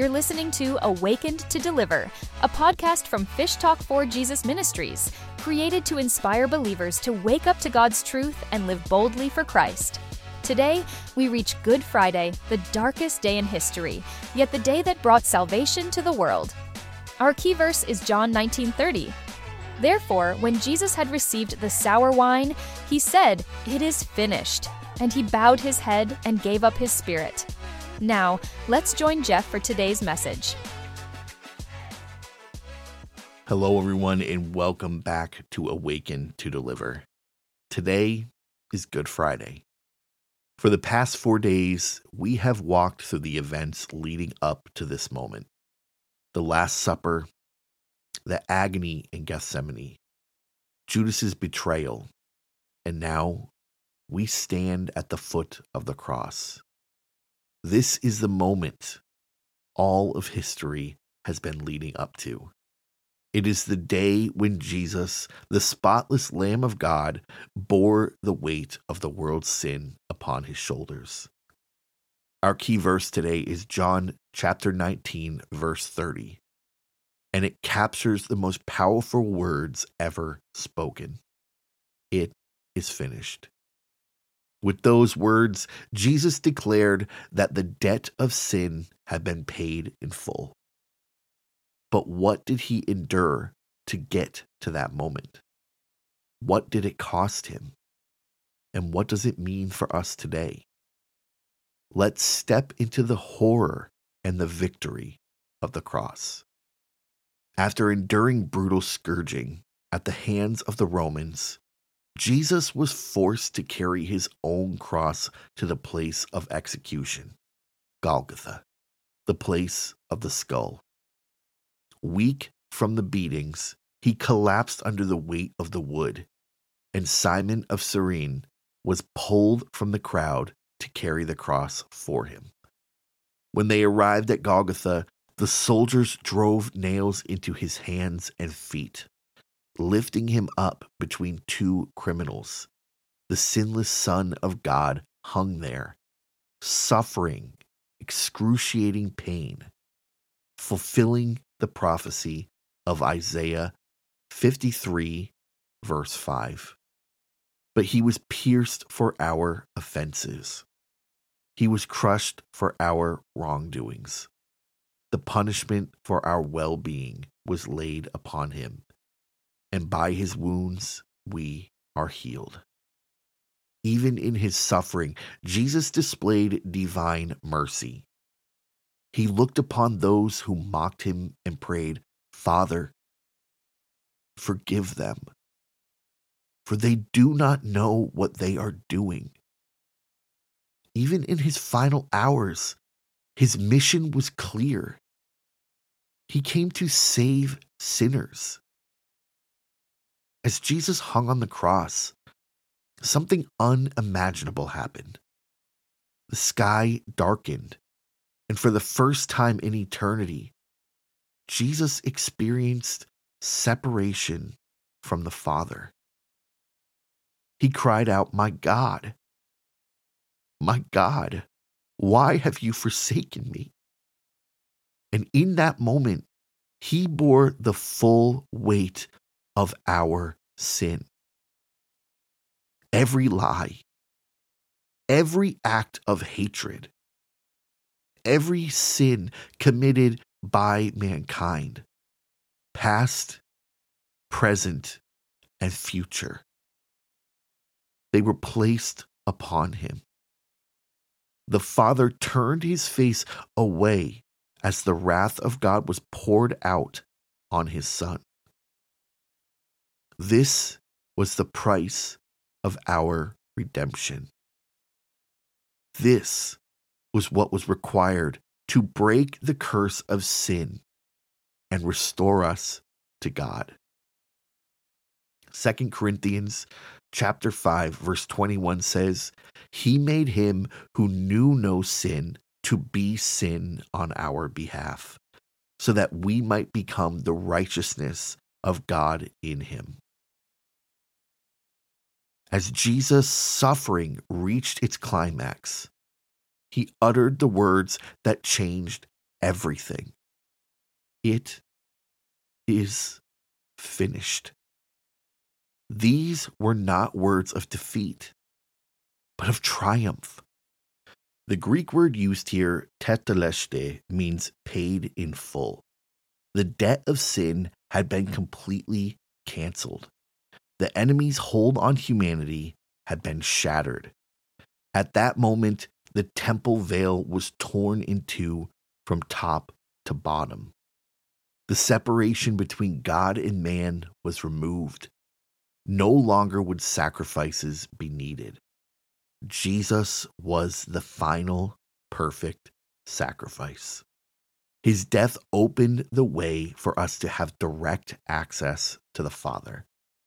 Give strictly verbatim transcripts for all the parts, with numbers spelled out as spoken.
You're listening to Awakened to Deliver, a podcast from Fish Talk for Jesus Ministries, created to inspire believers to wake up to God's truth and live boldly for Christ. Today, we reach Good Friday, the darkest day in history, yet the day that brought salvation to the world. Our key verse is John nineteen thirty. Therefore, when Jesus had received the sour wine, he said, "It is finished," and he bowed his head and gave up his spirit. Now, let's join Jeff for today's message. Hello, everyone, and welcome back to Awaken to Deliver. Today is Good Friday. For the past four days, we have walked through the events leading up to this moment. The Last Supper, the agony in Gethsemane, Judas's betrayal, and now we stand at the foot of the cross. This is the moment all of history has been leading up to. It is the day when Jesus, the spotless Lamb of God, bore the weight of the world's sin upon his shoulders. Our key verse today is John chapter nineteen, verse thirty, and it captures the most powerful words ever spoken. It is finished. With those words, Jesus declared that the debt of sin had been paid in full. But what did he endure to get to that moment? What did it cost him? And what does it mean for us today? Let's step into the horror and the victory of the cross. After enduring brutal scourging at the hands of the Romans, Jesus was forced to carry his own cross to the place of execution, Golgotha, the place of the skull. Weak from the beatings, he collapsed under the weight of the wood, and Simon of Cyrene was pulled from the crowd to carry the cross for him. When they arrived at Golgotha, the soldiers drove nails into his hands and feet, lifting him up between two criminals. The sinless Son of God hung there, suffering excruciating pain, fulfilling the prophecy of Isaiah fifty-three, verse five. But he was pierced for our offenses. He was crushed for our wrongdoings. The punishment for our well-being was laid upon him, and by his wounds we are healed. Even in his suffering, Jesus displayed divine mercy. He looked upon those who mocked him and prayed, "Father, forgive them, for they do not know what they are doing." Even in his final hours, his mission was clear. He came to save sinners. As Jesus hung on the cross, something unimaginable happened. The sky darkened, and for the first time in eternity, Jesus experienced separation from the Father. He cried out, "My God, my God, why have you forsaken me?" And in that moment, he bore the full weight of our sin. Every lie, every act of hatred, every sin committed by mankind, past, present, and future, they were placed upon him. The Father turned his face away as the wrath of God was poured out on his Son. This was the price of our redemption. This was what was required to break the curse of sin and restore us to God. Second Corinthians chapter five, verse twenty-one says, "He made him who knew no sin to be sin on our behalf, so that we might become the righteousness of God in him." As Jesus' suffering reached its climax, he uttered the words that changed everything. It is finished. These were not words of defeat, but of triumph. The Greek word used here, tetelestai, means paid in full. The debt of sin had been completely canceled. The enemy's hold on humanity had been shattered. At that moment, the temple veil was torn in two from top to bottom. The separation between God and man was removed. No longer would sacrifices be needed. Jesus was the final perfect sacrifice. His death opened the way for us to have direct access to the Father.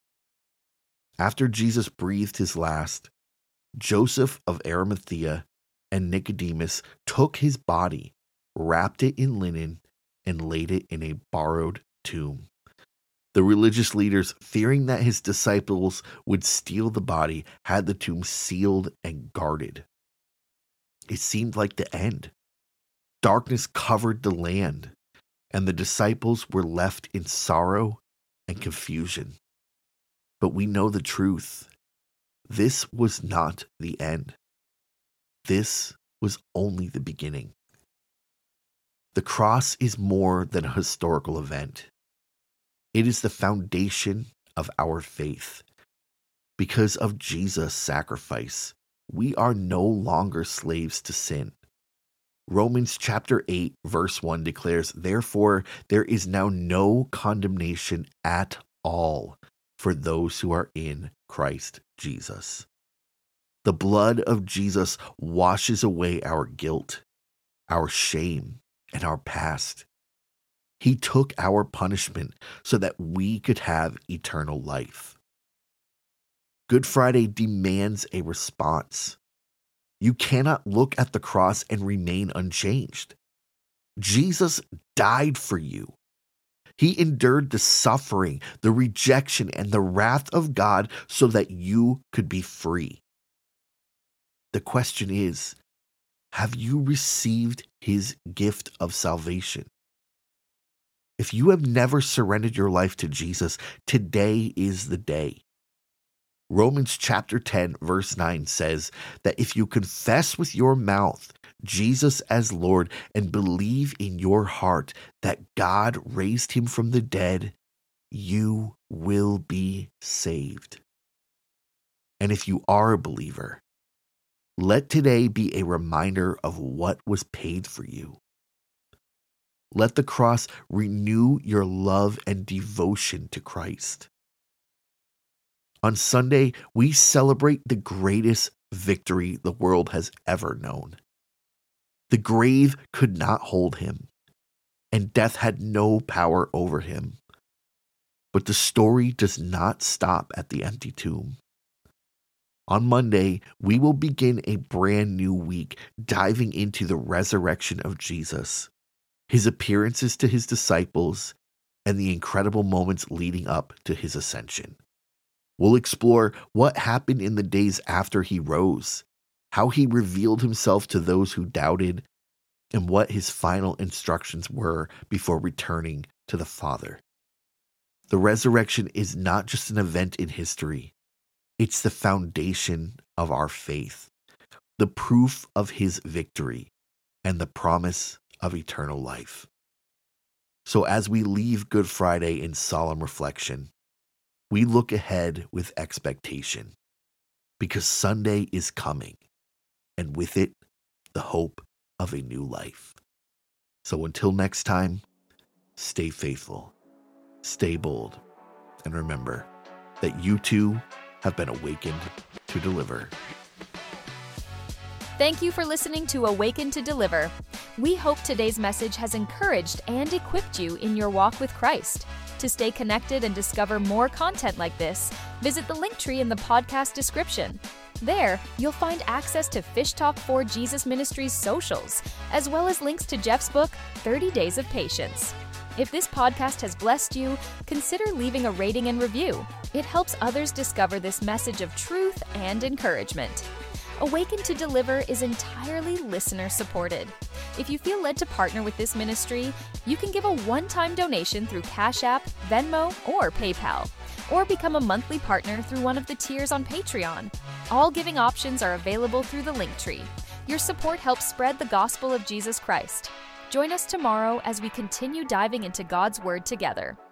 After Jesus breathed his last, Joseph of Arimathea and Nicodemus took his body, wrapped it in linen, and laid it in a borrowed tomb. The religious leaders, fearing that his disciples would steal the body, had the tomb sealed and guarded. It seemed like the end. Darkness covered the land, and the disciples were left in sorrow and confusion. But we know the truth. This was not the end. This was only the beginning. The cross is more than a historical event. It is the foundation of our faith. Because of Jesus' sacrifice, we are no longer slaves to sin. Romans chapter eight, verse one declares, "Therefore, there is now no condemnation at all for those who are in Christ Jesus." The blood of Jesus washes away our guilt, our shame, and our past. He took our punishment so that we could have eternal life. Good Friday demands a response. You cannot look at the cross and remain unchanged. Jesus died for you. He endured the suffering, the rejection, and the wrath of God so that you could be free. The question is, have you received his gift of salvation? If you have never surrendered your life to Jesus, today is the day. Romans chapter ten, verse nine says that if you confess with your mouth Jesus as Lord and believe in your heart that God raised him from the dead, you will be saved. And if you are a believer, let today be a reminder of what was paid for you. Let the cross renew your love and devotion to Christ. On Sunday, we celebrate the greatest victory the world has ever known. The grave could not hold him, and death had no power over him. But the story does not stop at the empty tomb. On Monday, we will begin a brand new week, diving into the resurrection of Jesus, his appearances to his disciples, and the incredible moments leading up to his ascension. We'll explore what happened in the days after he rose, how he revealed himself to those who doubted, and what his final instructions were before returning to the Father. The resurrection is not just an event in history. It's the foundation of our faith, the proof of his victory, and the promise of eternal life. So as we leave Good Friday in solemn reflection, we look ahead with expectation, because Sunday is coming, and with it, the hope of a new life. So until next time, stay faithful, stay bold, and remember that you too have been awakened to deliver. Thank you for listening to Awaken to Deliver. We hope today's message has encouraged and equipped you in your walk with Christ. To stay connected and discover more content like this, visit the link tree in the podcast description. There, you'll find access to Fish Talk for Jesus Ministries socials, as well as links to Jeff's book, thirty days of Patience. If this podcast has blessed you, consider leaving a rating and review. It helps others discover this message of truth and encouragement. Awaken to Deliver is entirely listener-supported. If you feel led to partner with this ministry, you can give a one-time donation through Cash App, Venmo, or PayPal, or become a monthly partner through one of the tiers on Patreon. All giving options are available through the Linktree. Your support helps spread the gospel of Jesus Christ. Join us tomorrow as we continue diving into God's Word together.